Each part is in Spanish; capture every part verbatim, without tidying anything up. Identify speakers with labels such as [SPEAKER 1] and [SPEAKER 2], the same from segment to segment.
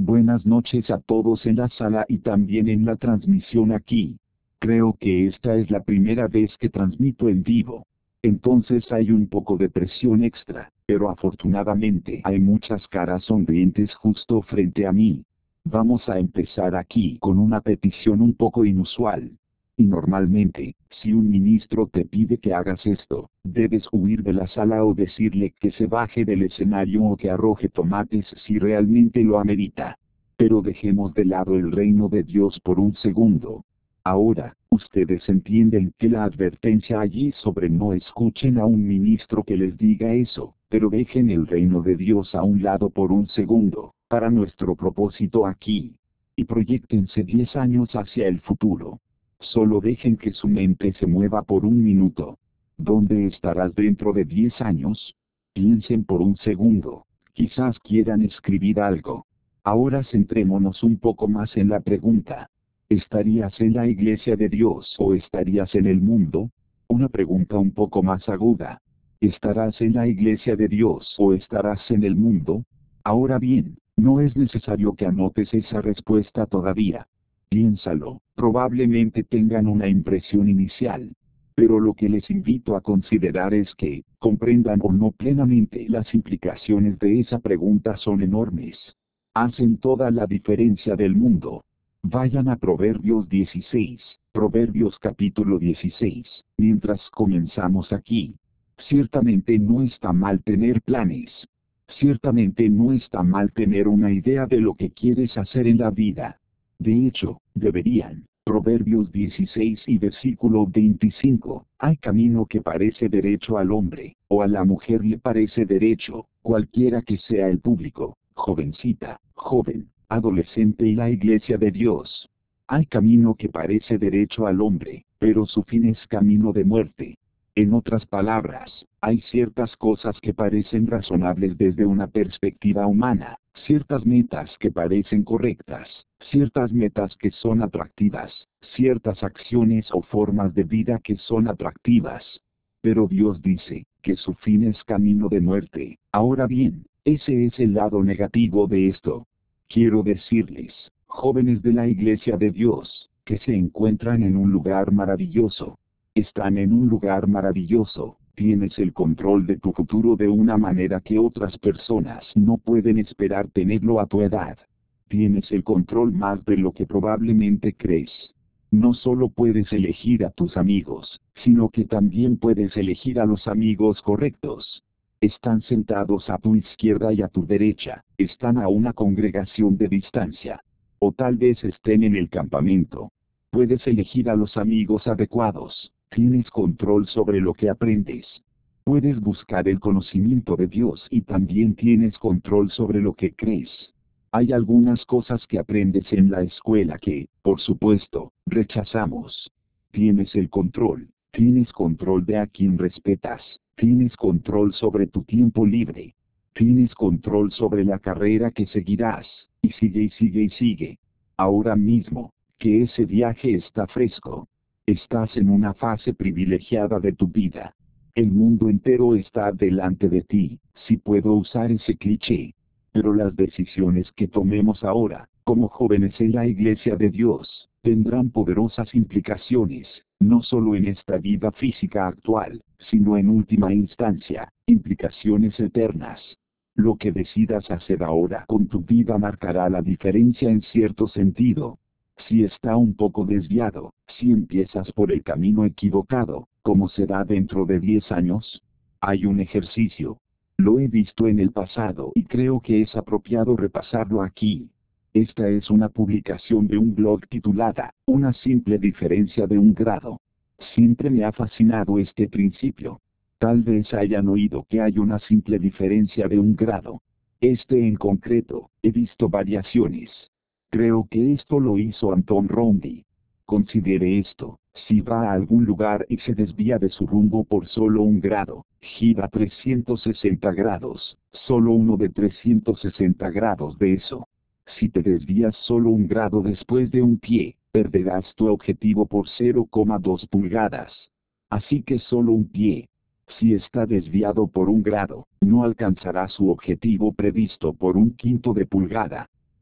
[SPEAKER 1] Buenas noches a todos en la sala y también en la transmisión aquí. Creo que esta es la primera vez que transmito en vivo. Entonces hay un poco de presión extra, pero afortunadamente hay muchas caras sonrientes justo frente a mí. Vamos a empezar aquí con una petición un poco inusual. Y normalmente, si un ministro te pide que hagas esto, debes huir de la sala o decirle que se baje del escenario o que arroje tomates si realmente lo amerita. Pero dejemos de lado el reino de Dios por un segundo. Ahora, ustedes entienden que la advertencia allí sobre no escuchen a un ministro que les diga eso, pero dejen el reino de Dios a un lado por un segundo, para nuestro propósito aquí. Y proyéctense diez años hacia el futuro. Solo dejen que su mente se mueva por un minuto. ¿Dónde estarás dentro de diez años? Piensen por un segundo. Quizás quieran escribir algo. Ahora centrémonos un poco más en la pregunta. ¿Estarías en la iglesia de Dios o estarías en el mundo? Una pregunta un poco más aguda. ¿Estarás en la iglesia de Dios o estarás en el mundo? Ahora bien, no es necesario que anotes esa respuesta todavía. Piénsalo, probablemente tengan una impresión inicial. Pero lo que les invito a considerar es que, comprendan o no plenamente, las implicaciones de esa pregunta son enormes. Hacen toda la diferencia del mundo. Vayan a Proverbios dieciséis, Proverbios capítulo dieciséis, mientras comenzamos aquí. Ciertamente no está mal tener planes. Ciertamente no está mal tener una idea de lo que quieres hacer en la vida. De hecho, deberían. Proverbios dieciséis y versículo veinticinco, hay camino que parece derecho al hombre, o a la mujer le parece derecho, cualquiera que sea el público, jovencita, joven, adolescente y la iglesia de Dios. Hay camino que parece derecho al hombre, pero su fin es camino de muerte. En otras palabras, hay ciertas cosas que parecen razonables desde una perspectiva humana, ciertas metas que parecen correctas, ciertas metas que son atractivas, ciertas acciones o formas de vida que son atractivas. Pero Dios dice que su fin es camino de muerte. Ahora bien, ese es el lado negativo de esto. Quiero decirles, jóvenes de la iglesia de Dios, que se encuentran en un lugar maravilloso. Están en un lugar maravilloso, tienes el control de tu futuro de una manera que otras personas no pueden esperar tenerlo a tu edad. Tienes el control más de lo que probablemente crees. No solo puedes elegir a tus amigos, sino que también puedes elegir a los amigos correctos. Están sentados a tu izquierda y a tu derecha, están a una congregación de distancia. O tal vez estén en el campamento. Puedes elegir a los amigos adecuados. Tienes control sobre lo que aprendes. Puedes buscar el conocimiento de Dios y también tienes control sobre lo que crees. Hay algunas cosas que aprendes en la escuela que, por supuesto, rechazamos. Tienes el control. Tienes control de a quien respetas. Tienes control sobre tu tiempo libre. Tienes control sobre la carrera que seguirás. Y sigue y sigue y sigue. Ahora mismo, que ese viaje está fresco. Estás en una fase privilegiada de tu vida. El mundo entero está delante de ti, si puedo usar ese cliché. Pero las decisiones que tomemos ahora, como jóvenes en la iglesia de Dios, tendrán poderosas implicaciones, no solo en esta vida física actual, sino en última instancia, implicaciones eternas. Lo que decidas hacer ahora con tu vida marcará la diferencia en cierto sentido. Si está un poco desviado, si empiezas por el camino equivocado, ¿cómo será dentro de diez años? Hay un ejercicio. Lo he visto en el pasado y creo que es apropiado repasarlo aquí. Esta es una publicación de un blog titulada, Una simple diferencia de un grado. Siempre me ha fascinado este principio. Tal vez hayan oído que hay una simple diferencia de un grado. Este en concreto, he visto variaciones. Creo que esto lo hizo Anton Roundy. Considere esto, si va a algún lugar y se desvía de su rumbo por solo un grado, gira trescientos sesenta grados, solo uno de trescientos sesenta grados de eso. Si te desvías solo un grado después de un pie, perderás tu objetivo por cero coma dos pulgadas. Así que solo un pie. Si está desviado por un grado, no alcanzará su objetivo previsto por un quinto de pulgada.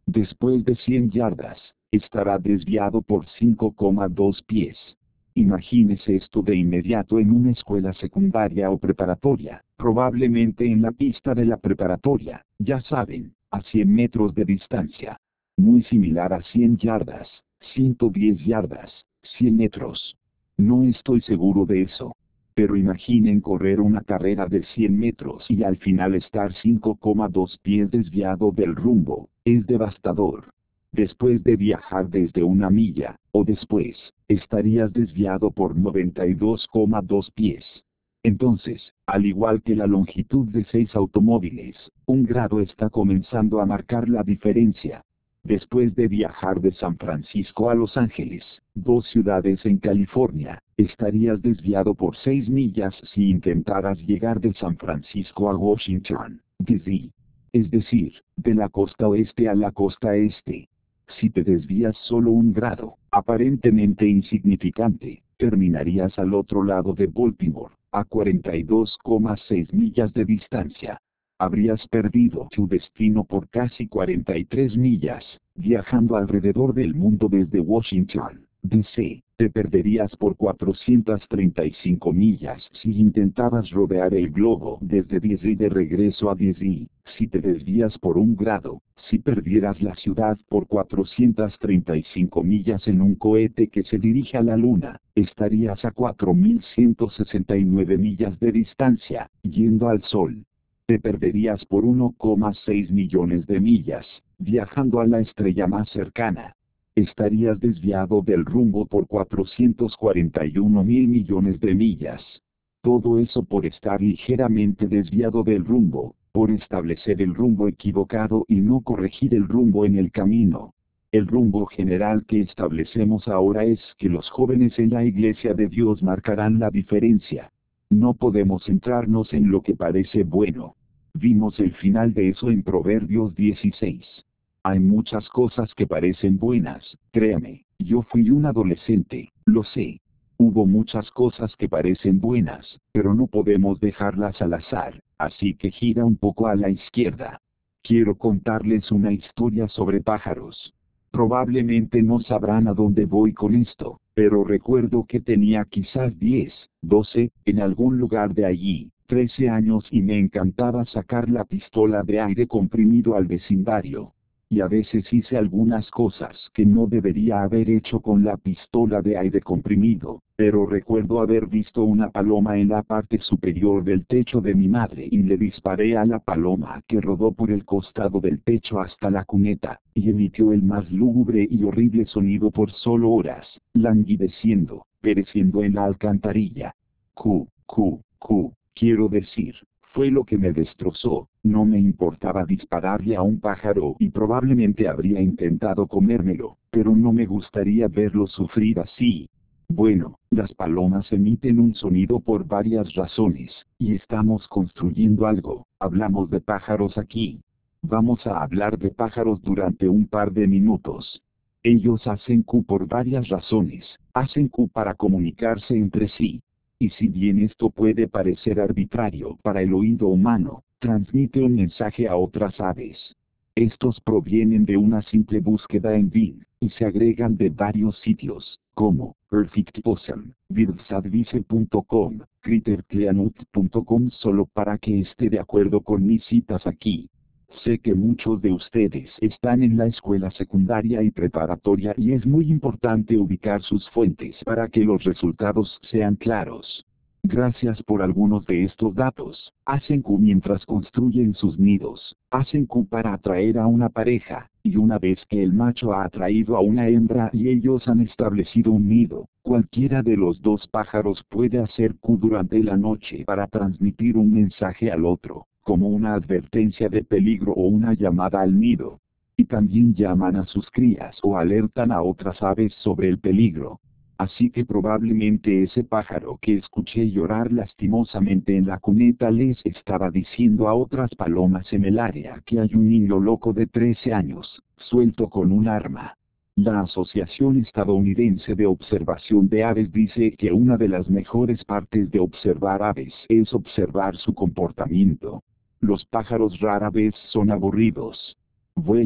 [SPEAKER 1] Después de cien yardas, estará desviado por cinco coma dos pies. Imagínese esto de inmediato en una escuela secundaria o preparatoria, probablemente en la pista de la preparatoria, ya saben, a cien metros de distancia. Muy similar a cien yardas, ciento diez yardas, cien metros. No estoy seguro de eso. Pero imaginen correr una carrera de cien metros y al final estar cinco coma dos pies desviado del rumbo, es devastador. Después de viajar desde una milla, o después, estarías desviado por noventa y dos coma dos pies. Entonces, al igual que la longitud de seis automóviles, un grado está comenzando a marcar la diferencia. Después de viajar de San Francisco a Los Ángeles, dos ciudades en California, estarías desviado por seis millas si intentaras llegar de San Francisco a Washington, D C Es decir, de la costa oeste a la costa este. Si te desvías solo un grado, aparentemente insignificante, terminarías al otro lado de Baltimore, a cuarenta y dos coma seis millas de distancia. Habrías perdido tu destino por casi cuarenta y tres millas, viajando alrededor del mundo desde Washington, D C Te perderías por cuatrocientas treinta y cinco millas si intentabas rodear el globo desde D C de regreso a D C. Si te desvías por un grado, si perdieras la ciudad por cuatrocientas treinta y cinco millas en un cohete que se dirige a la luna, estarías a cuatro mil ciento sesenta y nueve millas de distancia, yendo al sol. Te perderías por uno coma seis millones de millas, viajando a la estrella más cercana. Estarías desviado del rumbo por cuatrocientos cuarenta y uno mil millones de millas. Todo eso por estar ligeramente desviado del rumbo, por establecer el rumbo equivocado y no corregir el rumbo en el camino. El rumbo general que establecemos ahora es que los jóvenes en la Iglesia de Dios marcarán la diferencia. No podemos centrarnos en lo que parece bueno. Vimos el final de eso en Proverbios dieciséis. Hay muchas cosas que parecen buenas, créame, yo fui un adolescente, lo sé. Hubo muchas cosas que parecen buenas, pero no podemos dejarlas al azar, así que gira un poco a la izquierda. Quiero contarles una historia sobre pájaros. Probablemente no sabrán a dónde voy con esto, pero recuerdo que tenía quizás diez, doce, en algún lugar de allí, trece años y me encantaba sacar la pistola de aire comprimido al vecindario. Y a veces hice algunas cosas que no debería haber hecho con la pistola de aire comprimido, pero recuerdo haber visto una paloma en la parte superior del techo de mi madre y le disparé a la paloma que rodó por el costado del techo hasta la cuneta, y emitió el más lúgubre y horrible sonido por solo horas, languideciendo, pereciendo en la alcantarilla. Cu, cu, cu, quiero decir, fue lo que me destrozó. No me importaba dispararle a un pájaro y probablemente habría intentado comérmelo, pero no me gustaría verlo sufrir así. Bueno, las palomas emiten un sonido por varias razones, y estamos construyendo algo. Hablamos de pájaros aquí. Vamos a hablar de pájaros durante un par de minutos. Ellos hacen cu por varias razones. Hacen cu para comunicarse entre sí. Y si bien esto puede parecer arbitrario para el oído humano, transmite un mensaje a otras aves. Estos provienen de una simple búsqueda en Bing, y se agregan de varios sitios, como Perfect Possum, birdsadvice punto com, crittercleanut punto com, solo para que esté de acuerdo con mis citas aquí. Sé que muchos de ustedes están en la escuela secundaria y preparatoria y es muy importante ubicar sus fuentes para que los resultados sean claros. Gracias por algunos de estos datos. Hacen cu mientras construyen sus nidos. Hacen cu para atraer a una pareja, y una vez que el macho ha atraído a una hembra y ellos han establecido un nido, cualquiera de los dos pájaros puede hacer cu durante la noche para transmitir un mensaje al otro, como una advertencia de peligro o una llamada al nido. Y también llaman a sus crías o alertan a otras aves sobre el peligro. Así que probablemente ese pájaro que escuché llorar lastimosamente en la cuneta les estaba diciendo a otras palomas en el área que hay un niño loco de trece años, suelto con un arma. La Asociación Estadounidense de Observación de Aves dice que una de las mejores partes de observar aves es observar su comportamiento. Los pájaros rara vez son aburridos. Vuelan,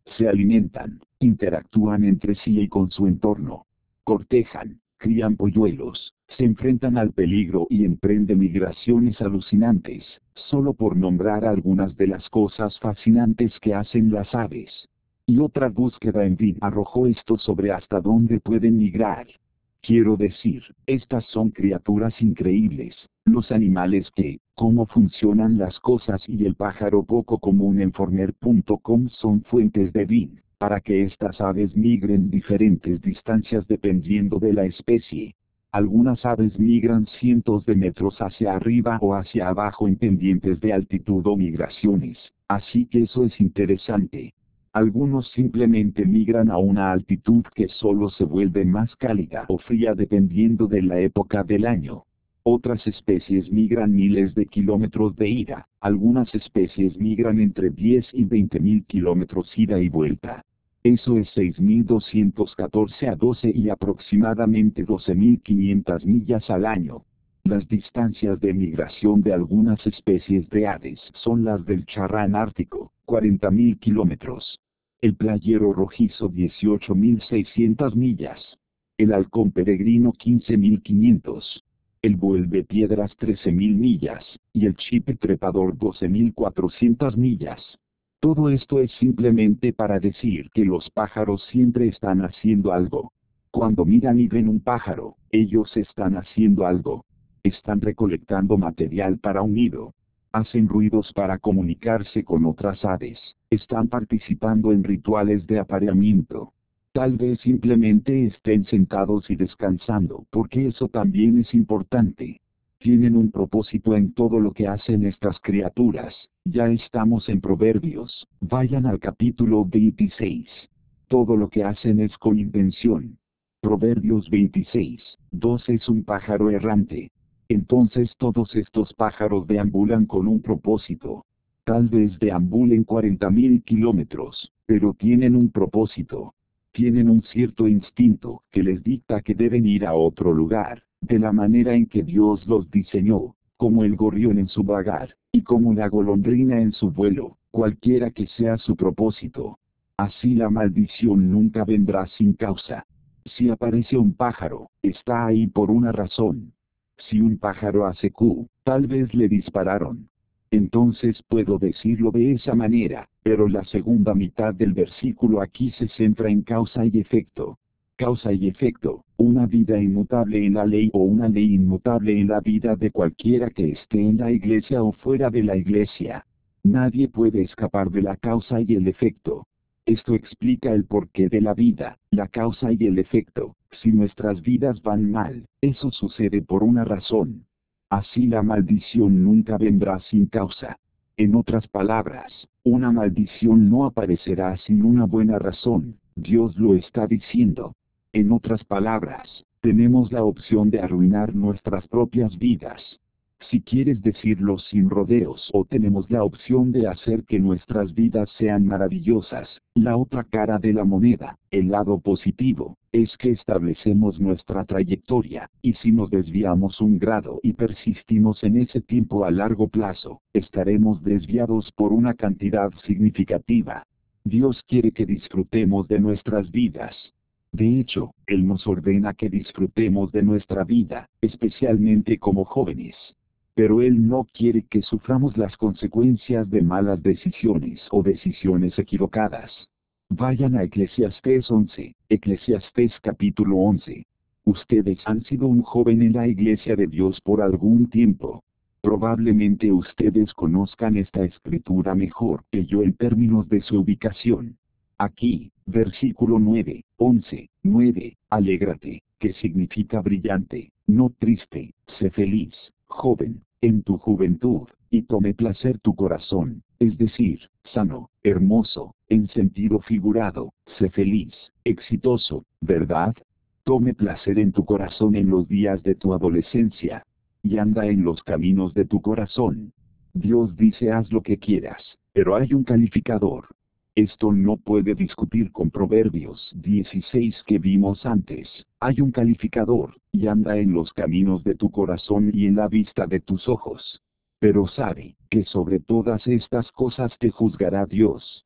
[SPEAKER 1] Se alimentan, interactúan entre sí y con su entorno. Cortejan, crían polluelos, se enfrentan al peligro y emprenden migraciones alucinantes, solo por nombrar algunas de las cosas fascinantes que hacen las aves. Y otra búsqueda en Vine arrojó esto sobre hasta dónde pueden migrar. Quiero decir, estas son criaturas increíbles, los animales que, cómo funcionan las cosas y el pájaro poco común en Forner punto com son fuentes de Vine, para que estas aves migren diferentes distancias dependiendo de la especie. Algunas aves migran cientos de metros hacia arriba o hacia abajo en pendientes de altitud o migraciones, así que eso es interesante. Algunos simplemente migran a una altitud que solo se vuelve más cálida o fría dependiendo de la época del año. Otras especies migran miles de kilómetros de ida, algunas especies migran entre diez y veinte mil kilómetros ida y vuelta. Eso es seis mil doscientos catorce a doce y aproximadamente doce mil quinientas millas al año. Las distancias de migración de algunas especies de aves son las del charrán ártico, cuarenta mil kilómetros. El playero rojizo dieciocho mil seiscientas millas. El halcón peregrino quince mil quinientos. El vuelvepiedras trece mil millas, y el chipe trepador doce mil cuatrocientas millas. Todo esto es simplemente para decir que los pájaros siempre están haciendo algo. Cuando miran y ven un pájaro, ellos están haciendo algo. Están recolectando material para un nido. Hacen ruidos para comunicarse con otras aves. Están participando en rituales de apareamiento. Tal vez simplemente estén sentados y descansando, porque eso también es importante. Tienen un propósito en todo lo que hacen estas criaturas. Ya estamos en Proverbios. Vayan al capítulo veintiséis. Todo lo que hacen es con intención. Proverbios veintiséis, dos es un pájaro errante. Entonces todos estos pájaros deambulan con un propósito. Tal vez deambulen cuarenta mil kilómetros, pero tienen un propósito. Tienen un cierto instinto que les dicta que deben ir a otro lugar, de la manera en que Dios los diseñó, como el gorrión en su vagar, y como la golondrina en su vuelo, cualquiera que sea su propósito. Así la maldición nunca vendrá sin causa. Si aparece un pájaro, está ahí por una razón. Si un pájaro hace Q, tal vez le dispararon. Entonces puedo decirlo de esa manera, pero la segunda mitad del versículo aquí se centra en causa y efecto. Causa y efecto, una vida inmutable en la ley o una ley inmutable en la vida de cualquiera que esté en la iglesia o fuera de la iglesia. Nadie puede escapar de la causa y el efecto. Esto explica el porqué de la vida, la causa y el efecto. Si nuestras vidas van mal, eso sucede por una razón. Así la maldición nunca vendrá sin causa. En otras palabras, una maldición no aparecerá sin una buena razón. Dios lo está diciendo. En otras palabras, tenemos la opción de arruinar nuestras propias vidas. Si quieres decirlo sin rodeos, o tenemos la opción de hacer que nuestras vidas sean maravillosas. La otra cara de la moneda, el lado positivo, es que establecemos nuestra trayectoria, y si nos desviamos un grado y persistimos en ese tiempo a largo plazo, estaremos desviados por una cantidad significativa. Dios quiere que disfrutemos de nuestras vidas. De hecho, Él nos ordena que disfrutemos de nuestra vida, especialmente como jóvenes. Pero Él no quiere que suframos las consecuencias de malas decisiones o decisiones equivocadas. Vayan a Eclesiastés once, Eclesiastés capítulo once. Ustedes han sido un joven en la iglesia de Dios por algún tiempo. Probablemente ustedes conozcan esta escritura mejor que yo en términos de su ubicación. Aquí, versículo nueve, once, nueve, alégrate, que significa brillante, no triste, sé feliz, joven, en tu juventud, y tome placer tu corazón, es decir, sano, hermoso, en sentido figurado, sé feliz, exitoso, ¿verdad? Tome placer en tu corazón en los días de tu adolescencia, y anda en los caminos de tu corazón. Dios dice haz lo que quieras, pero hay un calificador. Esto no puede discutir con Proverbios dieciséis que vimos antes. Hay un calificador, y anda en los caminos de tu corazón y en la vista de tus ojos. Pero sabe, que sobre todas estas cosas te juzgará Dios.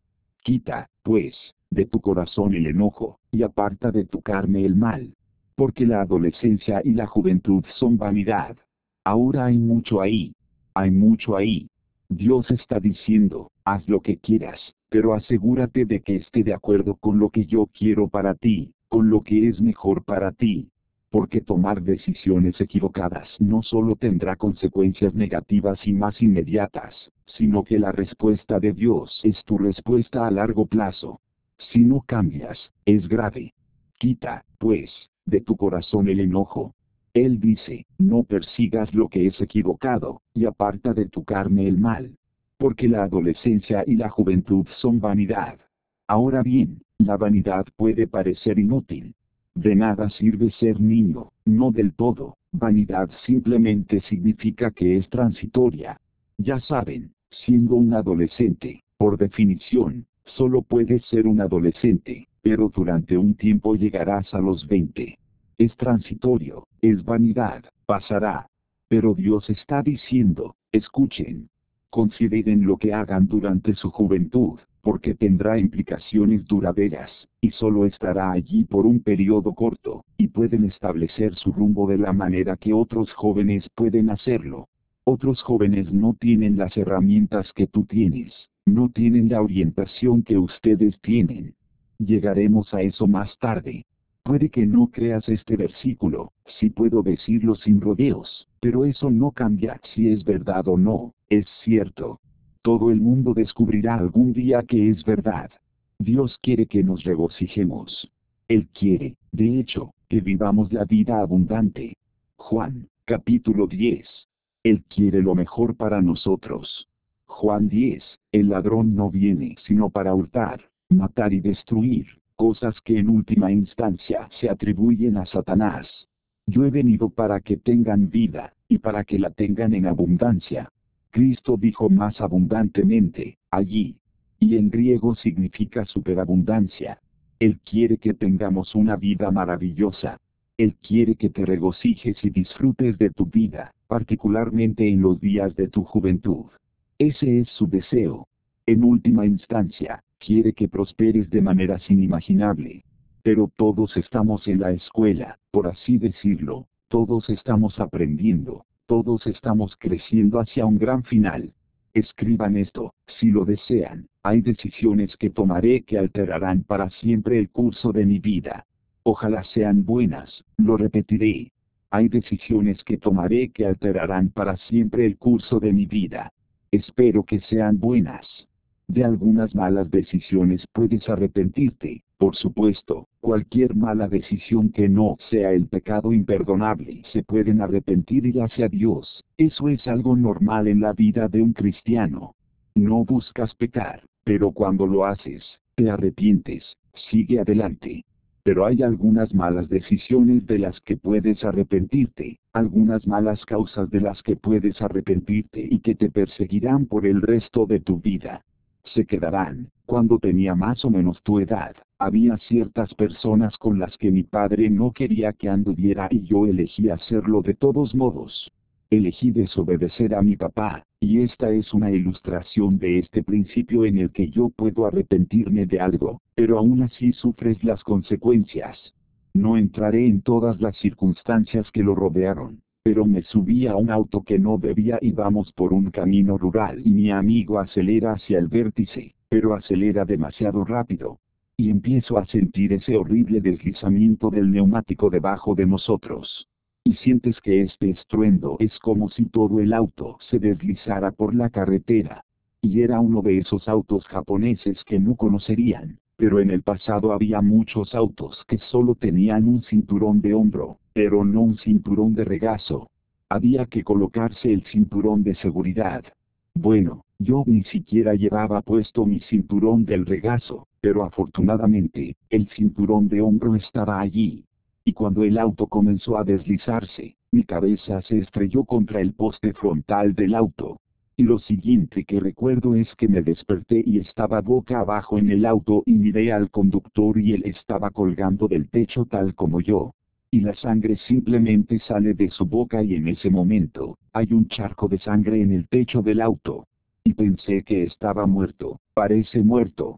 [SPEAKER 1] Quita, pues, de tu corazón el enojo, y aparta de tu carne el mal. Porque la adolescencia y la juventud son vanidad. Ahora hay mucho ahí. Hay mucho ahí. Dios está diciendo, haz lo que quieras, pero asegúrate de que esté de acuerdo con lo que yo quiero para ti, con lo que es mejor para ti. Porque tomar decisiones equivocadas no solo tendrá consecuencias negativas y más inmediatas, sino que la respuesta de Dios es tu respuesta a largo plazo. Si no cambias, es grave. Quita, pues, de tu corazón el enojo. Él dice, no persigas lo que es equivocado, y aparta de tu carne el mal. Porque la adolescencia y la juventud son vanidad. Ahora bien, la vanidad puede parecer inútil. De nada sirve ser niño, no del todo. Vanidad simplemente significa que es transitoria. Ya saben, siendo un adolescente, por definición, solo puedes ser un adolescente, pero durante un tiempo llegarás a los veinte. Es transitorio, es vanidad, pasará. Pero Dios está diciendo, escuchen. Consideren lo que hagan durante su juventud, porque tendrá implicaciones duraderas, y solo estará allí por un periodo corto, y pueden establecer su rumbo de la manera que otros jóvenes pueden hacerlo. Otros jóvenes no tienen las herramientas que tú tienes, no tienen la orientación que ustedes tienen. Llegaremos a eso más tarde. Puede que no creas este versículo, si puedo decirlo sin rodeos, pero eso no cambia si es verdad o no, es cierto. Todo el mundo descubrirá algún día que es verdad. Dios quiere que nos regocijemos. Él quiere, de hecho, que vivamos la vida abundante. Juan, capítulo diez. Él quiere lo mejor para nosotros. Juan diez, el ladrón no viene sino para hurtar, matar y destruir, cosas que en última instancia se atribuyen a Satanás. Yo he venido para que tengan vida, y para que la tengan en abundancia. Cristo dijo más abundantemente, allí. Y en griego significa superabundancia. Él quiere que tengamos una vida maravillosa. Él quiere que te regocijes y disfrutes de tu vida, particularmente en los días de tu juventud. Ese es su deseo. En última instancia, quiere que prosperes de maneras inimaginables. Pero todos estamos en la escuela, por así decirlo, todos estamos aprendiendo, todos estamos creciendo hacia un gran final. Escriban esto, si lo desean, hay decisiones que tomaré que alterarán para siempre el curso de mi vida. Ojalá sean buenas, lo repetiré. Hay decisiones que tomaré que alterarán para siempre el curso de mi vida. Espero que sean buenas. De algunas malas decisiones puedes arrepentirte, por supuesto, cualquier mala decisión que no sea el pecado imperdonable se pueden arrepentir y hacia Dios, eso es algo normal en la vida de un cristiano. No buscas pecar, pero cuando lo haces, te arrepientes, sigue adelante. Pero hay algunas malas decisiones de las que puedes arrepentirte, algunas malas causas de las que puedes arrepentirte y que te perseguirán por el resto de tu vida. Se quedarán. Cuando tenía más o menos tu edad, había ciertas personas con las que mi padre no quería que anduviera y yo elegí hacerlo de todos modos. Elegí desobedecer a mi papá, y esta es una ilustración de este principio en el que yo puedo arrepentirme de algo, pero aún así sufres las consecuencias. No entraré en todas las circunstancias que lo rodearon, pero me subí a un auto que no debía y vamos por un camino rural y mi amigo acelera hacia el vértice, pero acelera demasiado rápido. Y empiezo a sentir ese horrible deslizamiento del neumático debajo de nosotros. Y sientes que este estruendo es como si todo el auto se deslizara por la carretera. Y era uno de esos autos japoneses que no conocerían, pero en el pasado había muchos autos que solo tenían un cinturón de hombro, pero no un cinturón de regazo. Había que colocarse el cinturón de seguridad. Bueno, yo ni siquiera llevaba puesto mi cinturón del regazo, pero afortunadamente, el cinturón de hombro estaba allí. Y cuando el auto comenzó a deslizarse, mi cabeza se estrelló contra el poste frontal del auto. Y lo siguiente que recuerdo es que me desperté y estaba boca abajo en el auto y miré al conductor y él estaba colgando del techo tal como yo. Y la sangre simplemente sale de su boca y en ese momento, hay un charco de sangre en el techo del auto. Y pensé que estaba muerto, parece muerto.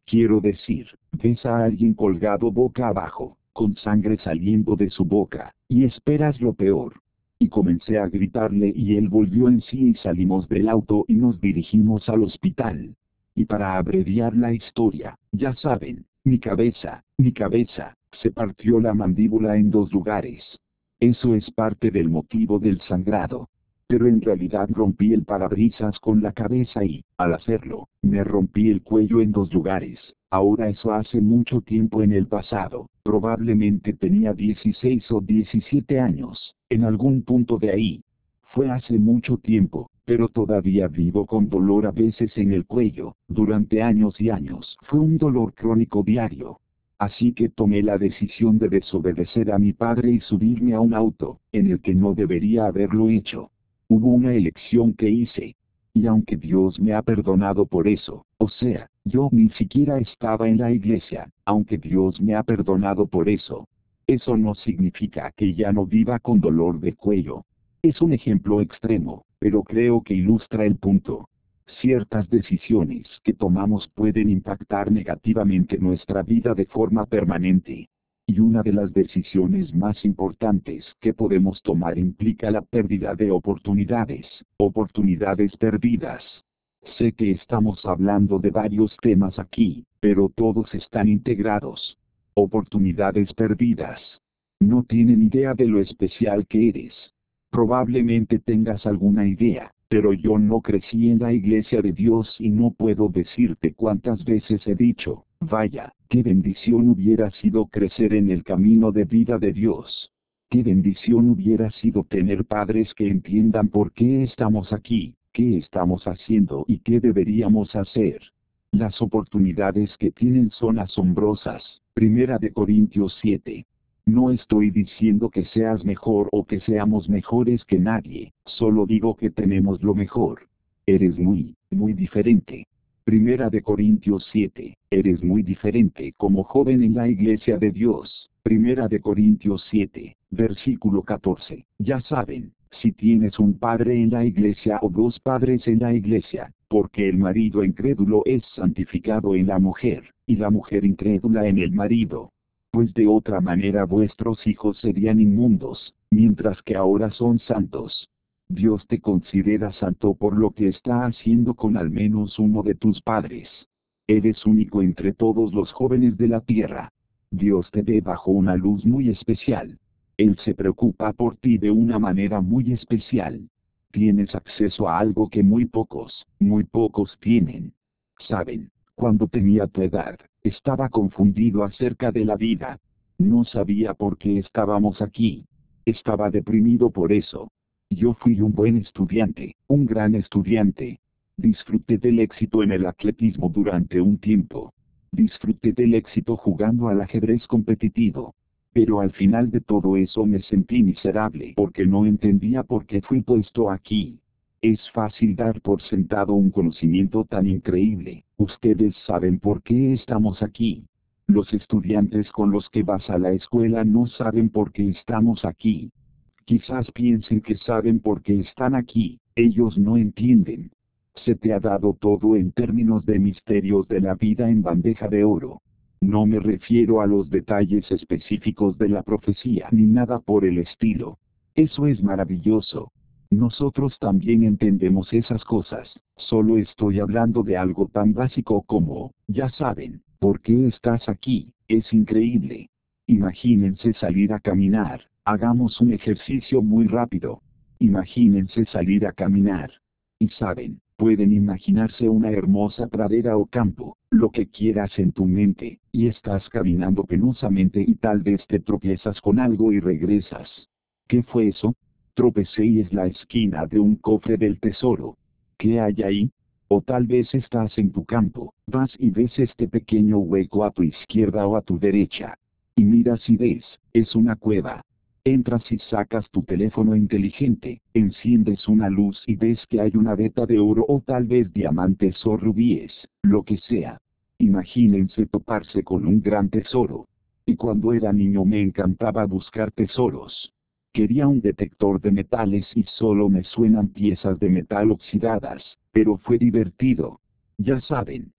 [SPEAKER 1] Quiero decir, ves a alguien colgado boca abajo, con sangre saliendo de su boca, y esperas lo peor. Y comencé a gritarle y él volvió en sí y salimos del auto y nos dirigimos al hospital. Y para abreviar la historia, ya saben, mi cabeza, mi cabeza, se partió la mandíbula en dos lugares. Eso es parte del motivo del sangrado. Pero en realidad rompí el parabrisas con la cabeza y, al hacerlo, me rompí el cuello en dos lugares. Ahora eso hace mucho tiempo en el pasado, probablemente tenía dieciséis o diecisiete años, en algún punto de ahí. Fue hace mucho tiempo, pero todavía vivo con dolor a veces en el cuello, durante años y años. Fue un dolor crónico diario. Así que tomé la decisión de desobedecer a mi padre y subirme a un auto, en el que no debería haberlo hecho. Hubo una elección que hice. Y aunque Dios me ha perdonado por eso, o sea, yo ni siquiera estaba en la iglesia, aunque Dios me ha perdonado por eso, eso no significa que ya no viva con dolor de cuello. Es un ejemplo extremo, pero creo que ilustra el punto. Ciertas decisiones que tomamos pueden impactar negativamente nuestra vida de forma permanente. Y una de las decisiones más importantes que podemos tomar implica la pérdida de oportunidades, oportunidades perdidas. Sé que estamos hablando de varios temas aquí, pero todos están integrados. Oportunidades perdidas. No tienen idea de lo especial que eres. Probablemente tengas alguna idea, pero yo no crecí en la iglesia de Dios y no puedo decirte cuántas veces he dicho, vaya, qué bendición hubiera sido crecer en el camino de vida de Dios. Qué bendición hubiera sido tener padres que entiendan por qué estamos aquí, qué estamos haciendo y qué deberíamos hacer. Las oportunidades que tienen son asombrosas. Primera de Corintios siete. No estoy diciendo que seas mejor o que seamos mejores que nadie, solo digo que tenemos lo mejor. Eres muy, muy diferente. Primera de Corintios siete, eres muy diferente como joven en la iglesia de Dios. Primera de Corintios siete, versículo catorce. Ya saben, si tienes un padre en la iglesia o dos padres en la iglesia, porque el marido incrédulo es santificado en la mujer, y la mujer incrédula en el marido. Pues de otra manera vuestros hijos serían inmundos, mientras que ahora son santos. Dios te considera santo por lo que está haciendo con al menos uno de tus padres. Eres único entre todos los jóvenes de la tierra. Dios te ve bajo una luz muy especial. Él se preocupa por ti de una manera muy especial. Tienes acceso a algo que muy pocos, muy pocos tienen. Saben, cuando tenía tu edad, estaba confundido acerca de la vida. No sabía por qué estábamos aquí. Estaba deprimido por eso. Yo fui un buen estudiante, un gran estudiante. Disfruté del éxito en el atletismo durante un tiempo. Disfruté del éxito jugando al ajedrez competitivo. Pero al final de todo eso me sentí miserable porque no entendía por qué fui puesto aquí. Es fácil dar por sentado un conocimiento tan increíble. Ustedes saben por qué estamos aquí. Los estudiantes con los que vas a la escuela no saben por qué estamos aquí. Quizás piensen que saben por qué están aquí, ellos no entienden. Se te ha dado todo en términos de misterios de la vida en bandeja de oro. No me refiero a los detalles específicos de la profecía ni nada por el estilo. Eso es maravilloso. Nosotros también entendemos esas cosas, solo estoy hablando de algo tan básico como, ya saben, ¿por qué estás aquí? Es increíble. Imagínense salir a caminar, hagamos un ejercicio muy rápido. Imagínense salir a caminar. Y saben, pueden imaginarse una hermosa pradera o campo, lo que quieras en tu mente, y estás caminando penosamente y tal vez te tropiezas con algo y regresas. ¿Qué fue eso? Tropecé y es la esquina de un cofre del tesoro. ¿Qué hay ahí? O tal vez estás en tu campo, vas y ves este pequeño hueco a tu izquierda o a tu derecha. Y miras y ves, es una cueva. Entras y sacas tu teléfono inteligente, enciendes una luz y ves que hay una veta de oro o tal vez diamantes o rubíes, lo que sea. Imagínense toparse con un gran tesoro. Y cuando era niño me encantaba buscar tesoros. Quería un detector de metales y solo me suenan piezas de metal oxidadas, pero fue divertido. Ya saben,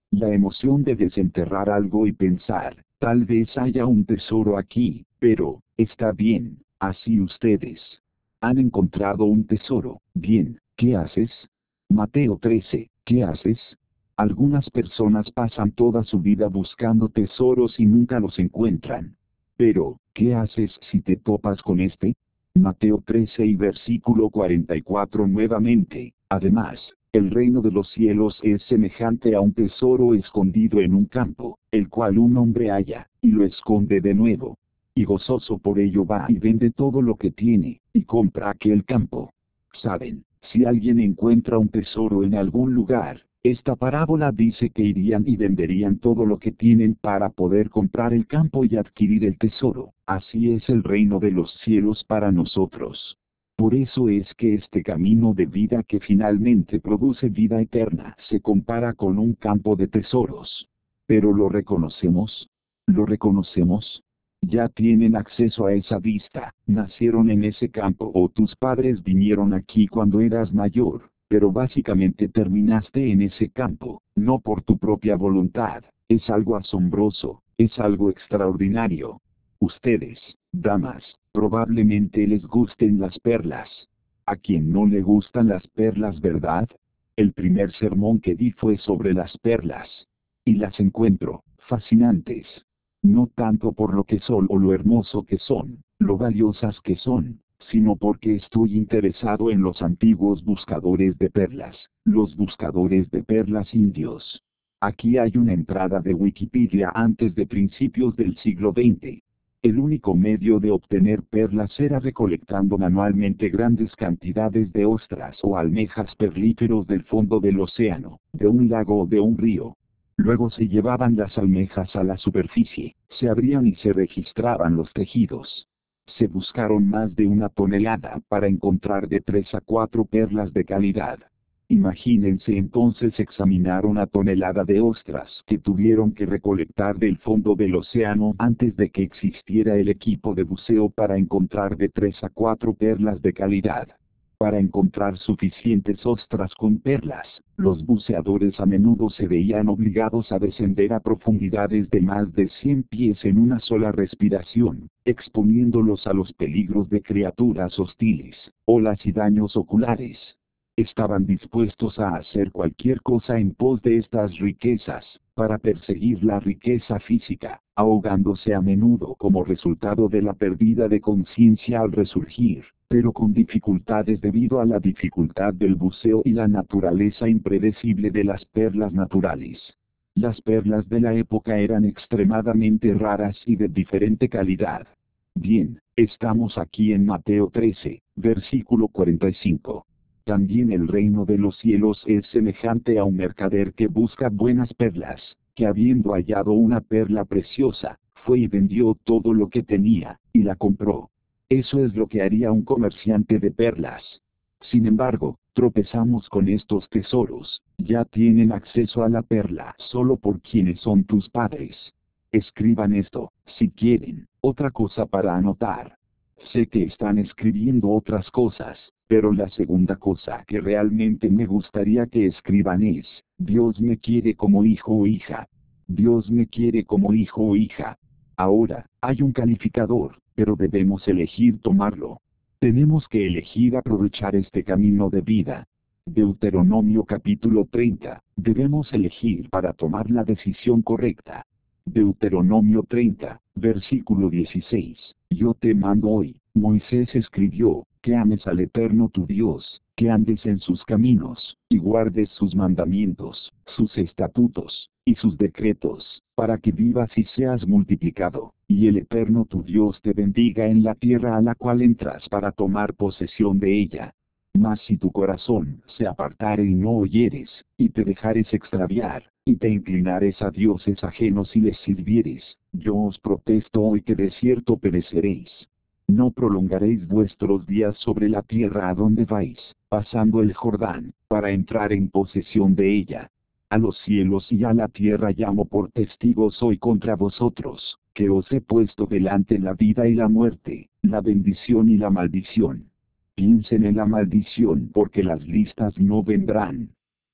[SPEAKER 1] La emoción de desenterrar algo y pensar, tal vez haya un tesoro aquí, pero, está bien, así ustedes han encontrado un tesoro. Bien, ¿qué haces? Mateo trece, ¿qué haces? Algunas personas pasan toda su vida buscando tesoros y nunca los encuentran. Pero, ¿qué haces si te topas con este? Mateo trece y versículo cuarenta y cuatro nuevamente. Además, el reino de los cielos es semejante a un tesoro escondido en un campo, el cual un hombre halla, y lo esconde de nuevo. Y gozoso por ello va y vende todo lo que tiene, y compra aquel campo. Saben, si alguien encuentra un tesoro en algún lugar, esta parábola dice que irían y venderían todo lo que tienen para poder comprar el campo y adquirir el tesoro. Así es el reino de los cielos para nosotros. Por eso es que este camino de vida que finalmente produce vida eterna se compara con un campo de tesoros. Pero ¿lo reconocemos? ¿Lo reconocemos? Ya tienen acceso a esa vista, nacieron en ese campo o tus padres vinieron aquí cuando eras mayor, pero básicamente terminaste en ese campo, no por tu propia voluntad. Es algo asombroso, es algo extraordinario. Ustedes, damas, probablemente les gusten las perlas. ¿A quien no le gustan las perlas, verdad? El primer sermón que di fue sobre las perlas. Y las encuentro fascinantes. No tanto por lo que son o lo hermoso que son, lo valiosas que son, sino porque estoy interesado en los antiguos buscadores de perlas, los buscadores de perlas indios. Aquí hay una entrada de Wikipedia antes de principios del siglo veinte. El único medio de obtener perlas era recolectando manualmente grandes cantidades de ostras o almejas perlíferos del fondo del océano, de un lago o de un río. Luego se llevaban las almejas a la superficie, se abrían y se registraban los tejidos. Se buscaron más de una tonelada para encontrar de tres a cuatro perlas de calidad. Imagínense entonces examinar una tonelada de ostras que tuvieron que recolectar del fondo del océano antes de que existiera el equipo de buceo para encontrar de tres a cuatro perlas de calidad. Para encontrar suficientes ostras con perlas, los buceadores a menudo se veían obligados a descender a profundidades de más de cien pies en una sola respiración, exponiéndolos a los peligros de criaturas hostiles, olas y daños oculares. Estaban dispuestos a hacer cualquier cosa en pos de estas riquezas, para perseguir la riqueza física, ahogándose a menudo como resultado de la pérdida de conciencia al resurgir, pero con dificultades debido a la dificultad del buceo y la naturaleza impredecible de las perlas naturales. Las perlas de la época eran extremadamente raras y de diferente calidad. Bien, estamos aquí en Mateo trece, versículo cuarenta y cinco. También el reino de los cielos es semejante a un mercader que busca buenas perlas, que habiendo hallado una perla preciosa, fue y vendió todo lo que tenía, y la compró. Eso es lo que haría un comerciante de perlas. Sin embargo, tropezamos con estos tesoros, ya tienen acceso a la perla solo por quienes son tus padres. Escriban esto, si quieren, otra cosa para anotar. Sé que están escribiendo otras cosas, pero la segunda cosa que realmente me gustaría que escriban es, Dios me quiere como hijo o hija. Dios me quiere como hijo o hija. Ahora, hay un calificador, pero debemos elegir tomarlo. Tenemos que elegir aprovechar este camino de vida. Deuteronomio capítulo treinta, debemos elegir para tomar la decisión correcta. Deuteronomio treinta, versículo dieciséis, yo te mando hoy, Moisés escribió, que ames al Eterno tu Dios, que andes en sus caminos, y guardes sus mandamientos, sus estatutos, y sus decretos, para que vivas y seas multiplicado, y el Eterno tu Dios te bendiga en la tierra a la cual entras para tomar posesión de ella. Mas si tu corazón se apartare y no oyeres, y te dejares extraviar, y te inclinares a dioses ajenos y les sirvieres, yo os protesto hoy que de cierto pereceréis. No prolongaréis vuestros días sobre la tierra a donde vais, pasando el Jordán, para entrar en posesión de ella. A los cielos y a la tierra llamo por testigos hoy contra vosotros, que os he puesto delante la vida y la muerte, la bendición y la maldición. Piensen en la maldición porque las listas no vendrán.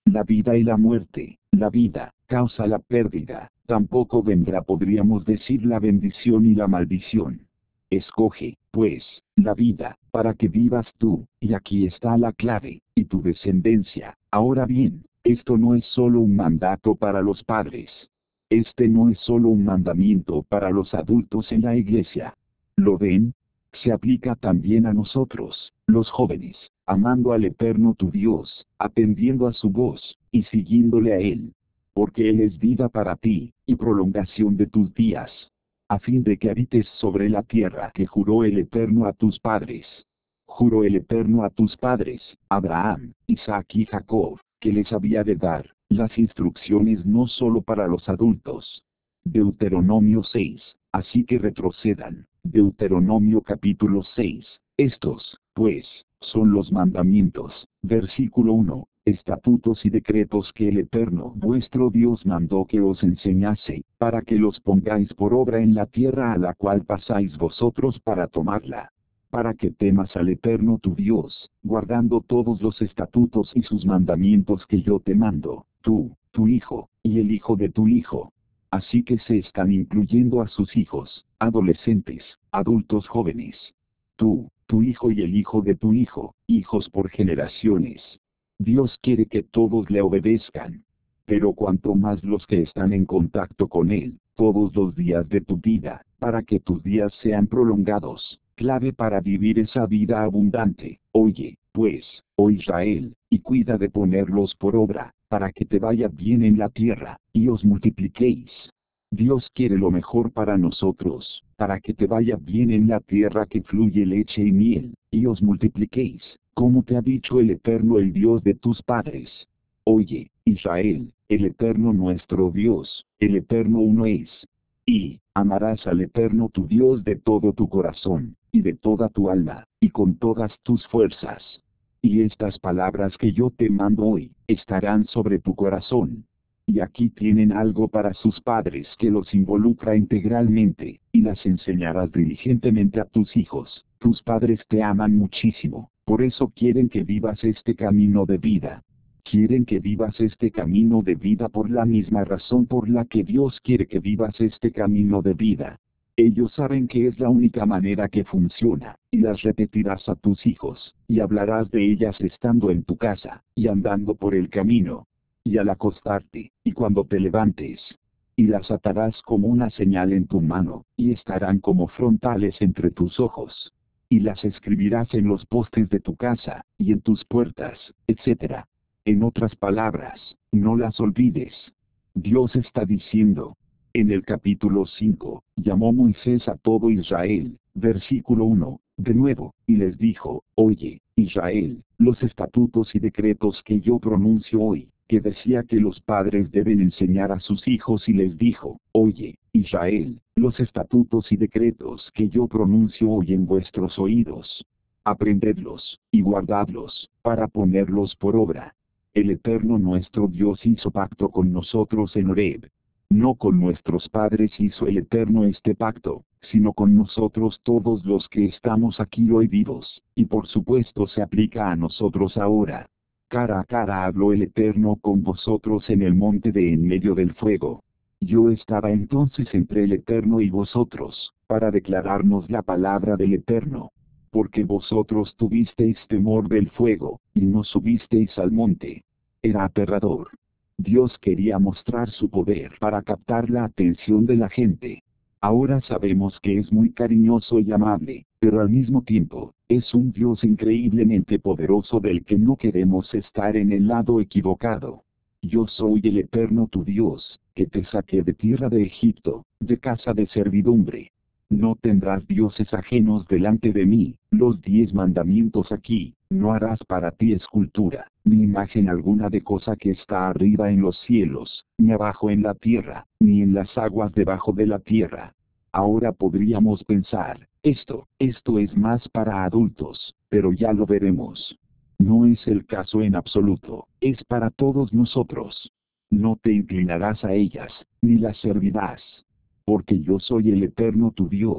[SPEAKER 1] la vida y la muerte. La vida causa la pérdida, tampoco vendrá, podríamos decir, la bendición y la maldición. Escoge, pues, la vida, para que vivas tú, y aquí está la clave, y tu descendencia. Ahora bien, esto no es solo un mandato para los padres. Este no es solo un mandamiento para los adultos en la iglesia. ¿Lo ven? Se aplica también a nosotros, los jóvenes, amando al Eterno tu Dios, atendiendo a su voz, y siguiéndole a Él. Porque Él es vida para ti, y prolongación de tus días, a fin de que habites sobre la tierra que juró el Eterno a tus padres. Juró el Eterno a tus padres, Abraham, Isaac y Jacob, que les había de dar las instrucciones no solo para los adultos. Deuteronomio seis, así que retrocedan. Deuteronomio capítulo seis, estos, pues, son los mandamientos. Versículo uno, estatutos y decretos que el Eterno vuestro Dios mandó que os enseñase, para que los pongáis por obra en la tierra a la cual pasáis vosotros para tomarla. Para que temas al Eterno tu Dios, guardando todos los estatutos y sus mandamientos que yo te mando, tú, tu hijo, y el hijo de tu hijo. Así que se están incluyendo a sus hijos, adolescentes, adultos jóvenes. Tú, tu hijo y el hijo de tu hijo, hijos por generaciones. Dios quiere que todos le obedezcan. Pero cuanto más los que están en contacto con Él, todos los días de tu vida, para que tus días sean prolongados, clave para vivir esa vida abundante. Oye, pues, oh Israel, y cuida de ponerlos por obra, para que te vaya bien en la tierra, y os multipliquéis. Dios quiere lo mejor para nosotros, para que te vaya bien en la tierra que fluye leche y miel, y os multipliquéis, como te ha dicho el Eterno, el Dios de tus padres. Oye, Israel, el Eterno nuestro Dios, el Eterno uno es. Y amarás al Eterno tu Dios de todo tu corazón, y de toda tu alma, y con todas tus fuerzas. Y estas palabras que yo te mando hoy, estarán sobre tu corazón. Y aquí tienen algo para sus padres que los involucra integralmente, y las enseñarás diligentemente a tus hijos. Tus padres te aman muchísimo, por eso quieren que vivas este camino de vida. Quieren que vivas este camino de vida por la misma razón por la que Dios quiere que vivas este camino de vida. Ellos saben que es la única manera que funciona, y las repetirás a tus hijos, y hablarás de ellas estando en tu casa, y andando por el camino, y al acostarte, y cuando te levantes. Y las atarás como una señal en tu mano, y estarán como frontales entre tus ojos. Y las escribirás en los postes de tu casa, y en tus puertas, etcétera. En otras palabras, no las olvides. Dios está diciendo, en el capítulo cinco, llamó Moisés a todo Israel, versículo uno, de nuevo, y les dijo, oye, Israel, los estatutos y decretos que yo pronuncio hoy, que decía que los padres deben enseñar a sus hijos, y les dijo, oye, Israel, los estatutos y decretos que yo pronuncio hoy en vuestros oídos. Aprendedlos, y guardadlos, para ponerlos por obra. El Eterno nuestro Dios hizo pacto con nosotros en Horeb. No con nuestros padres hizo el Eterno este pacto, sino con nosotros todos los que estamos aquí hoy vivos, y por supuesto se aplica a nosotros ahora. Cara a cara habló el Eterno con vosotros en el monte de en medio del fuego. Yo estaba entonces entre el Eterno y vosotros, para declararnos la palabra del Eterno. Porque vosotros tuvisteis temor del fuego, y no subisteis al monte. Era aterrador. Dios quería mostrar su poder para captar la atención de la gente. Ahora sabemos que es muy cariñoso y amable, pero al mismo tiempo, es un Dios increíblemente poderoso del que no queremos estar en el lado equivocado. Yo soy el Eterno tu Dios, que te saqué de tierra de Egipto, de casa de servidumbre. No tendrás dioses ajenos delante de mí. Los diez mandamientos aquí. No harás para ti escultura, ni imagen alguna de cosa que está arriba en los cielos, ni abajo en la tierra, ni en las aguas debajo de la tierra. Ahora podríamos pensar, esto, esto es más para adultos, pero ya lo veremos. No es el caso en absoluto, es para todos nosotros. No te inclinarás a ellas, ni las servirás. Porque yo soy el Eterno tu Dios,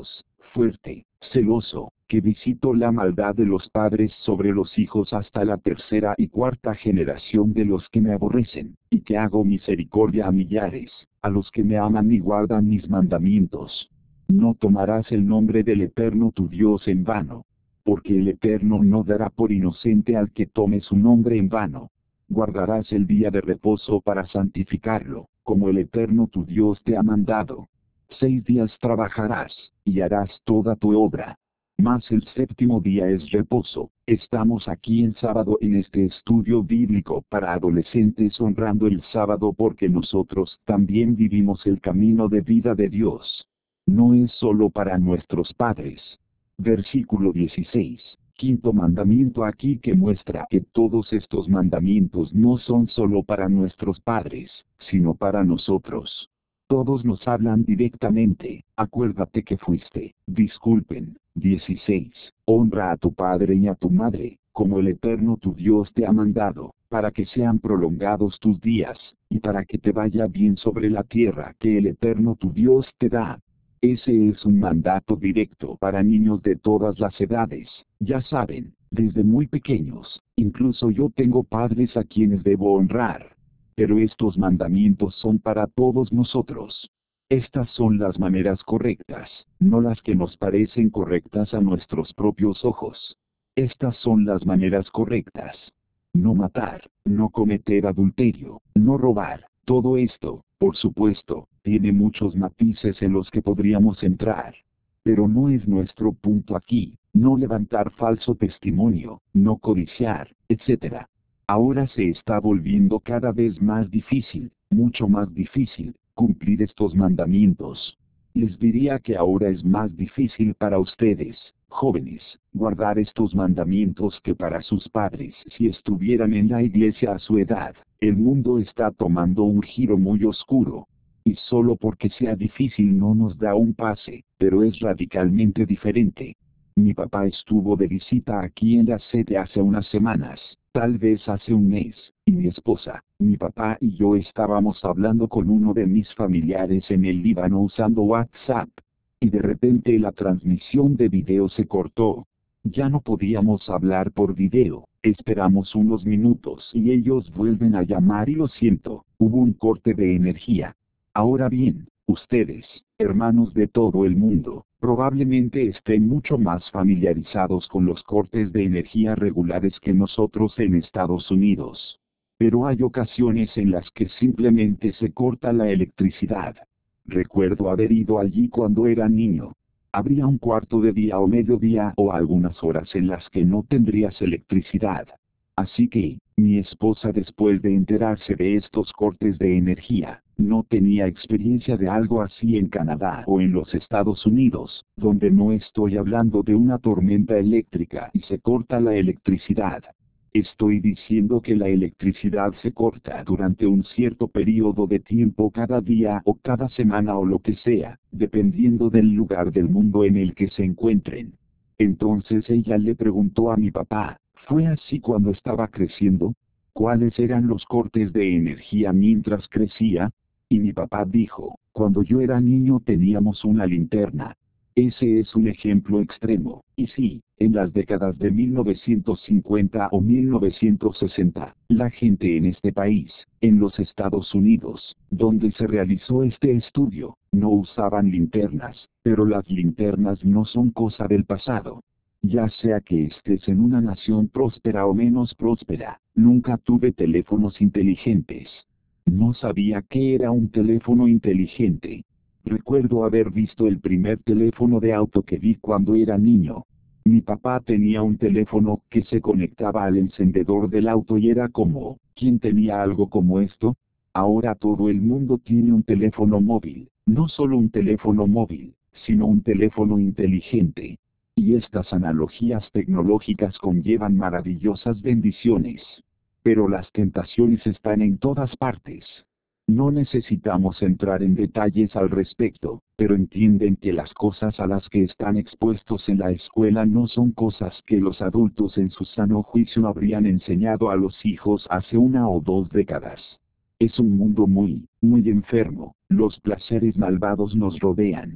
[SPEAKER 1] fuerte, celoso, que visito la maldad de los padres sobre los hijos hasta la tercera y cuarta generación de los que me aborrecen, y que hago misericordia a millares, a los que me aman y guardan mis mandamientos. No tomarás el nombre del Eterno tu Dios en vano, porque el Eterno no dará por inocente al que tome su nombre en vano. Guardarás el día de reposo para santificarlo, como el Eterno tu Dios te ha mandado. Seis días trabajarás, y harás toda tu obra. Mas el séptimo día es reposo. Estamos aquí en sábado en este estudio bíblico para adolescentes honrando el sábado porque nosotros también vivimos el camino de vida de Dios. No es solo para nuestros padres. Versículo dieciséis. Quinto mandamiento aquí que muestra que todos estos mandamientos no son solo para nuestros padres, sino para nosotros. Todos nos hablan directamente. Acuérdate que fuiste. Disculpen. dieciséis. Honra a tu padre y a tu madre, como el Eterno tu Dios te ha mandado, para que sean prolongados tus días, y para que te vaya bien sobre la tierra que el Eterno tu Dios te da. Ese es un mandato directo para niños de todas las edades, ya saben, desde muy pequeños. Incluso yo tengo padres a quienes debo honrar. Pero estos mandamientos son para todos nosotros. Estas son las maneras correctas, no las que nos parecen correctas a nuestros propios ojos. Estas son las maneras correctas. No matar, no cometer adulterio, no robar. Todo esto, por supuesto, tiene muchos matices en los que podríamos entrar. Pero no es nuestro punto aquí. No levantar falso testimonio, no codiciar, etcétera. Ahora se está volviendo cada vez más difícil, mucho más difícil, cumplir estos mandamientos. Les diría que ahora es más difícil para ustedes, jóvenes, guardar estos mandamientos que para sus padres si estuvieran en la iglesia a su edad. El mundo está tomando un giro muy oscuro. Y solo porque sea difícil no nos da un pase, pero es radicalmente diferente. Mi papá estuvo de visita aquí en la sede hace unas semanas, tal vez hace un mes, y mi esposa, mi papá y yo estábamos hablando con uno de mis familiares en el Líbano usando WhatsApp. Y de repente la transmisión de video se cortó. Ya no podíamos hablar por video. Esperamos unos minutos y ellos vuelven a llamar y lo siento, hubo un corte de energía. Ahora bien, ustedes, hermanos de todo el mundo, probablemente estén mucho más familiarizados con los cortes de energía regulares que nosotros en Estados Unidos. Pero hay ocasiones en las que simplemente se corta la electricidad. Recuerdo haber ido allí cuando era niño. Habría un cuarto de día o mediodía o algunas horas en las que no tendrías electricidad. Así que, mi esposa después de enterarse de estos cortes de energía, no tenía experiencia de algo así en Canadá o en los Estados Unidos, donde no estoy hablando de una tormenta eléctrica y se corta la electricidad. Estoy diciendo que la electricidad se corta durante un cierto periodo de tiempo cada día o cada semana o lo que sea, dependiendo del lugar del mundo en el que se encuentren. Entonces ella le preguntó a mi papá, ¿fue así cuando estaba creciendo? ¿Cuáles eran los cortes de energía mientras crecía? Y mi papá dijo, cuando yo era niño teníamos una linterna. Ese es un ejemplo extremo, y sí, en las décadas de mil novecientos cincuenta o mil novecientos sesenta, la gente en este país, en los Estados Unidos, donde se realizó este estudio, no usaban linternas, pero las linternas no son cosa del pasado. Ya sea que estés en una nación próspera o menos próspera, nunca tuve teléfonos inteligentes. No sabía qué era un teléfono inteligente. Recuerdo haber visto el primer teléfono de auto que vi cuando era niño. Mi papá tenía un teléfono que se conectaba al encendedor del auto y era como, ¿quién tenía algo como esto? Ahora todo el mundo tiene un teléfono móvil, no solo un teléfono móvil, sino un teléfono inteligente. Y estas analogías tecnológicas conllevan maravillosas bendiciones. Pero las tentaciones están en todas partes. No necesitamos entrar en detalles al respecto, pero entienden que las cosas a las que están expuestos en la escuela no son cosas que los adultos en su sano juicio habrían enseñado a los hijos hace una o dos décadas. Es un mundo muy, muy enfermo, los placeres malvados nos rodean.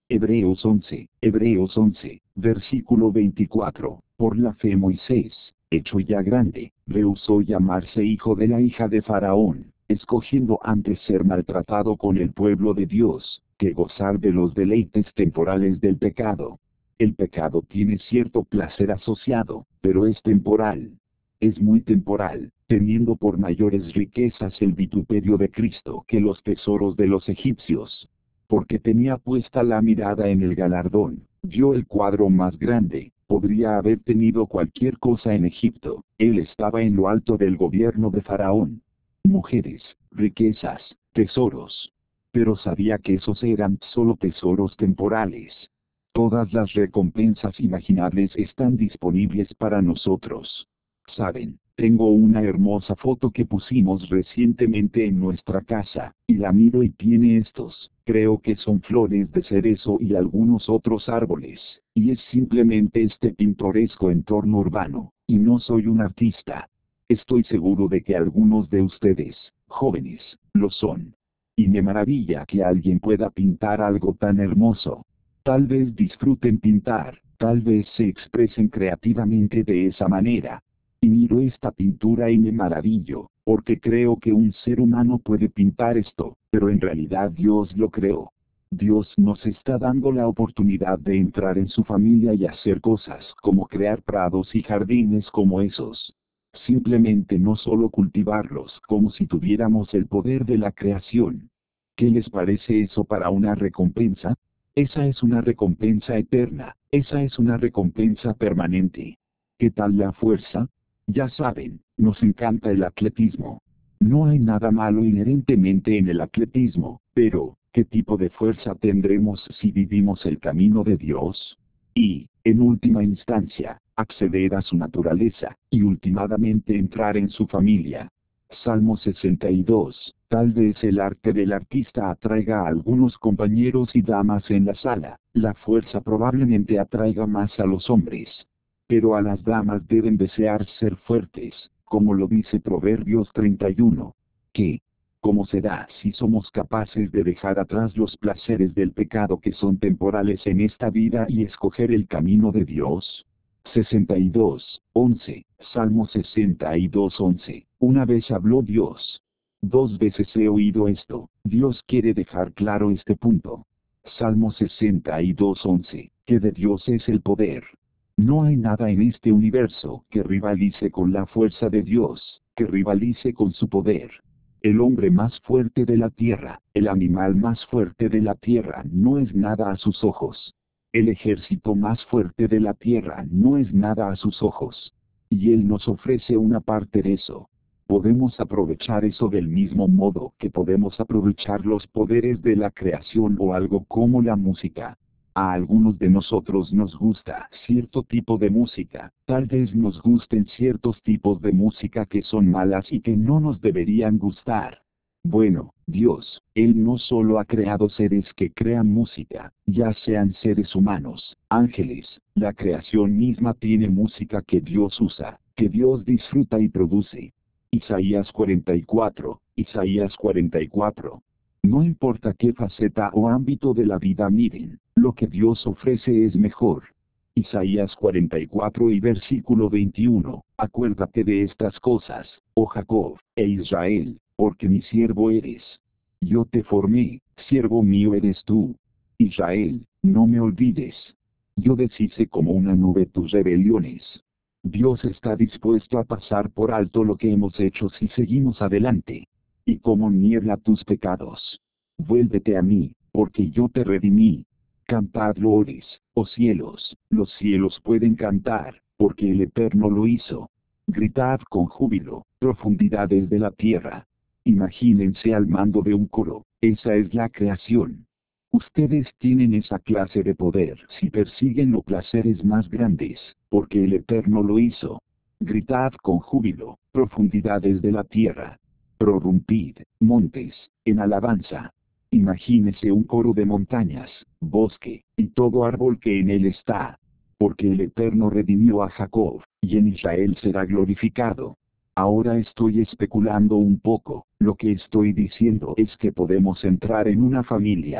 [SPEAKER 1] Hebreos once, Hebreos once, versículo veinticuatro, por la fe Moisés, hecho ya grande, rehusó llamarse hijo de la hija de Faraón, escogiendo antes ser maltratado con el pueblo de Dios, que gozar de los deleites temporales del pecado. El pecado tiene cierto placer asociado, pero es temporal. Es muy temporal, teniendo por mayores riquezas el vituperio de Cristo que los tesoros de los egipcios. Porque tenía puesta la mirada en el galardón, vio el cuadro más grande, podría haber tenido cualquier cosa en Egipto, él estaba en lo alto del gobierno de Faraón. Mujeres, riquezas, tesoros. Pero sabía que esos eran solo tesoros temporales. Todas las recompensas imaginables están disponibles para nosotros. Saben, tengo una hermosa foto que pusimos recientemente en nuestra casa, y la miro y tiene estos, creo que son flores de cerezo y algunos otros árboles, y es simplemente este pintoresco entorno urbano, y no soy un artista. Estoy seguro de que algunos de ustedes, jóvenes, lo son. Y me maravilla que alguien pueda pintar algo tan hermoso. Tal vez disfruten pintar, tal vez se expresen creativamente de esa manera. Y miro esta pintura y me maravillo, porque creo que un ser humano puede pintar esto, pero en realidad Dios lo creó. Dios nos está dando la oportunidad de entrar en su familia y hacer cosas como crear prados y jardines como esos. Simplemente no solo cultivarlos como si tuviéramos el poder de la creación. ¿Qué les parece eso para una recompensa? Esa es una recompensa eterna, esa es una recompensa permanente. ¿Qué tal la fuerza? Ya saben, nos encanta el atletismo. No hay nada malo inherentemente en el atletismo, pero, ¿qué tipo de fuerza tendremos si vivimos el camino de Dios? Y, en última instancia, acceder a su naturaleza, y últimamente entrar en su familia. Salmo sesenta y dos, tal vez el arte del artista atraiga a algunos compañeros y damas en la sala, la fuerza probablemente atraiga más a los hombres. Pero a las damas deben desear ser fuertes, como lo dice Proverbios treinta y uno. ¿Qué? ¿Cómo será si somos capaces de dejar atrás los placeres del pecado que son temporales en esta vida y escoger el camino de Dios? sesenta y dos, once, Salmo sesenta y dos, once. Una vez habló Dios. Dos veces he oído esto, Dios quiere dejar claro este punto. Salmo sesenta y dos, once, que de Dios es el poder. No hay nada en este universo que rivalice con la fuerza de Dios, que rivalice con su poder. El hombre más fuerte de la tierra, el animal más fuerte de la tierra no es nada a sus ojos. El ejército más fuerte de la tierra no es nada a sus ojos. Y Él nos ofrece una parte de eso. Podemos aprovechar eso del mismo modo que podemos aprovechar los poderes de la creación o algo como la música. A algunos de nosotros nos gusta cierto tipo de música, tal vez nos gusten ciertos tipos de música que son malas y que no nos deberían gustar. Bueno, Dios, Él no solo ha creado seres que crean música, ya sean seres humanos, ángeles, la creación misma tiene música que Dios usa, que Dios disfruta y produce. Isaías cuarenta y cuatro, Isaías cuarenta y cuatro. No importa qué faceta o ámbito de la vida miren, lo que Dios ofrece es mejor. Isaías cuarenta y cuatro y versículo veintiuno, acuérdate de estas cosas, oh Jacob, e Israel, porque mi siervo eres. Yo te formé, siervo mío eres tú. Israel, no me olvides. Yo deshice como una nube tus rebeliones. Dios está dispuesto a pasar por alto lo que hemos hecho si seguimos adelante. Y como niebla tus pecados. Vuélvete a mí, porque yo te redimí. Cantad loores, oh cielos, los cielos pueden cantar, porque el Eterno lo hizo. Gritad con júbilo, profundidades de la tierra. Imagínense al mando de un coro, esa es la creación. Ustedes tienen esa clase de poder si persiguen los placeres más grandes, porque el Eterno lo hizo. Gritad con júbilo, profundidades de la tierra. Prorrumpid, montes, en alabanza. Imagínese un coro de montañas, bosque, y todo árbol que en él está. Porque el Eterno redimió a Jacob, y en Israel será glorificado. Ahora estoy especulando un poco, lo que estoy diciendo es que podemos entrar en una familia.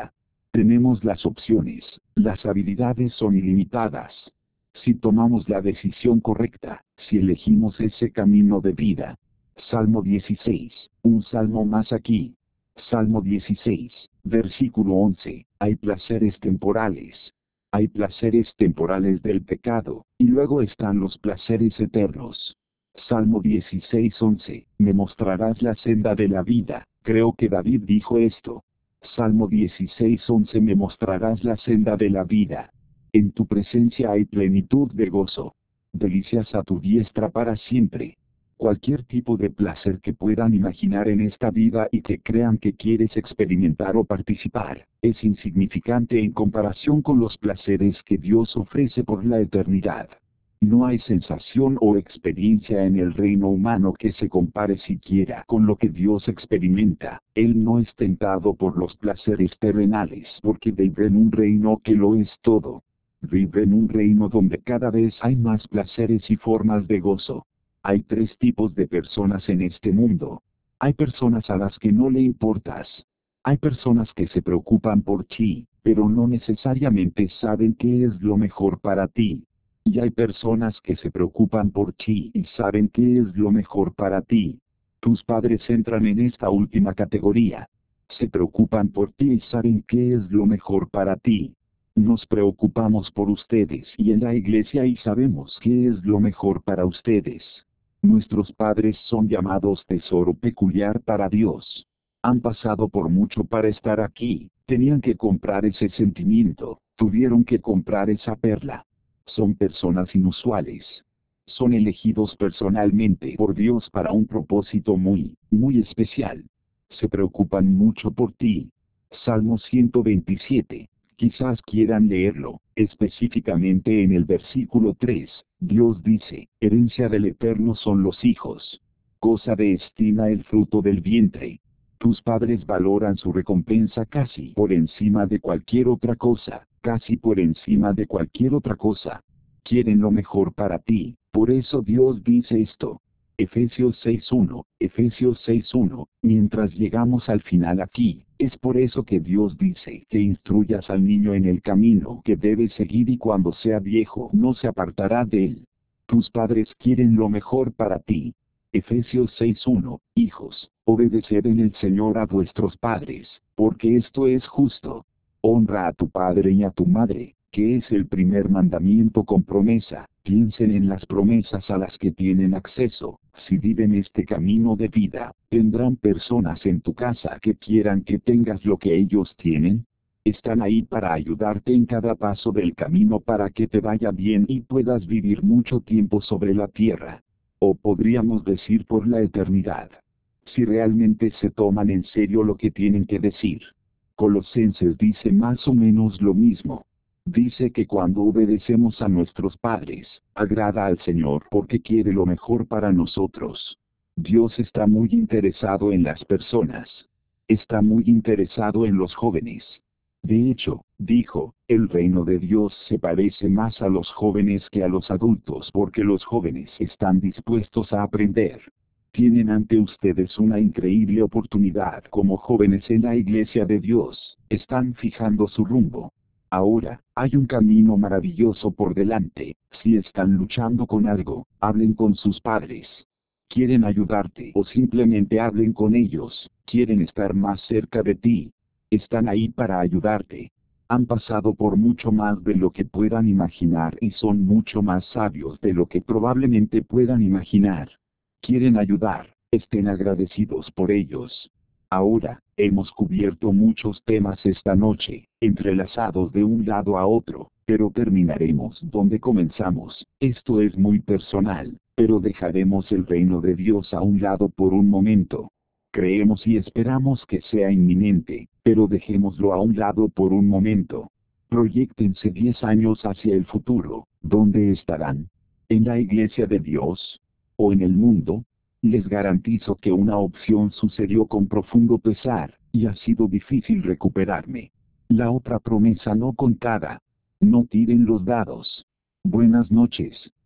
[SPEAKER 1] Tenemos las opciones, las habilidades son ilimitadas. Si tomamos la decisión correcta, si elegimos ese camino de vida. Salmo dieciséis, un salmo más aquí. Salmo dieciséis, versículo once, hay placeres temporales. Hay placeres temporales del pecado, y luego están los placeres eternos. Salmo dieciséis, once, me mostrarás la senda de la vida. Creo que David dijo esto. Salmo dieciséis, once, me mostrarás la senda de la vida. En tu presencia hay plenitud de gozo. Delicias a tu diestra para siempre. Cualquier tipo de placer que puedan imaginar en esta vida y que crean que quieres experimentar o participar, es insignificante en comparación con los placeres que Dios ofrece por la eternidad. No hay sensación o experiencia en el reino humano que se compare siquiera con lo que Dios experimenta. Él no es tentado por los placeres terrenales porque vive en un reino que lo es todo. Vive en un reino donde cada vez hay más placeres y formas de gozo. Hay tres tipos de personas en este mundo. Hay personas a las que no le importas. Hay personas que se preocupan por ti, pero no necesariamente saben qué es lo mejor para ti. Y hay personas que se preocupan por ti y saben qué es lo mejor para ti. Tus padres entran en esta última categoría. Se preocupan por ti y saben qué es lo mejor para ti. Nos preocupamos por ustedes y en la iglesia y sabemos qué es lo mejor para ustedes. Nuestros padres son llamados tesoro peculiar para Dios. Han pasado por mucho para estar aquí, tenían que comprar ese sentimiento, tuvieron que comprar esa perla. Son personas inusuales. Son elegidos personalmente por Dios para un propósito muy, muy especial. Se preocupan mucho por ti. Salmo ciento veintisiete. Quizás quieran leerlo, específicamente en el versículo tres, Dios dice, herencia del Eterno son los hijos. Cosa de estima el fruto del vientre. Tus padres valoran su recompensa casi por encima de cualquier otra cosa, casi por encima de cualquier otra cosa. Quieren lo mejor para ti, por eso Dios dice esto. Efesios seis uno, Efesios seis uno, mientras llegamos al final aquí, es por eso que Dios dice que instruyas al niño en el camino que debe seguir y cuando sea viejo no se apartará de él. Tus padres quieren lo mejor para ti. Efesios seis uno, hijos, obedeced en el Señor a vuestros padres, porque esto es justo. Honra a tu padre y a tu madre, que es el primer mandamiento con promesa. Piensen en las promesas a las que tienen acceso. Si viven este camino de vida, ¿tendrán personas en tu casa que quieran que tengas lo que ellos tienen? Están ahí para ayudarte en cada paso del camino para que te vaya bien y puedas vivir mucho tiempo sobre la tierra. O podríamos decir por la eternidad. Si realmente se toman en serio lo que tienen que decir. Colosenses dice más o menos lo mismo. Dice que cuando obedecemos a nuestros padres, agrada al Señor porque quiere lo mejor para nosotros. Dios está muy interesado en las personas. Está muy interesado en los jóvenes. De hecho, dijo, el reino de Dios se parece más a los jóvenes que a los adultos porque los jóvenes están dispuestos a aprender. Tienen ante ustedes una increíble oportunidad como jóvenes en la iglesia de Dios, están fijando su rumbo. Ahora, hay un camino maravilloso por delante. Si están luchando con algo, hablen con sus padres. Quieren ayudarte o simplemente hablen con ellos. Quieren estar más cerca de ti. Están ahí para ayudarte. Han pasado por mucho más de lo que puedan imaginar y son mucho más sabios de lo que probablemente puedan imaginar. Quieren ayudar. Estén agradecidos por ellos. Ahora, hemos cubierto muchos temas esta noche, entrelazados de un lado a otro, pero terminaremos donde comenzamos. Esto es muy personal, pero dejaremos el reino de Dios a un lado por un momento. Creemos y esperamos que sea inminente, pero dejémoslo a un lado por un momento. Proyéctense diez años hacia el futuro. ¿Dónde estarán? ¿En la iglesia de Dios? ¿O en el mundo? Les garantizo que una opción sucedió con profundo pesar, y ha sido difícil recuperarme. La otra promesa no contada. No tiren los dados. Buenas noches.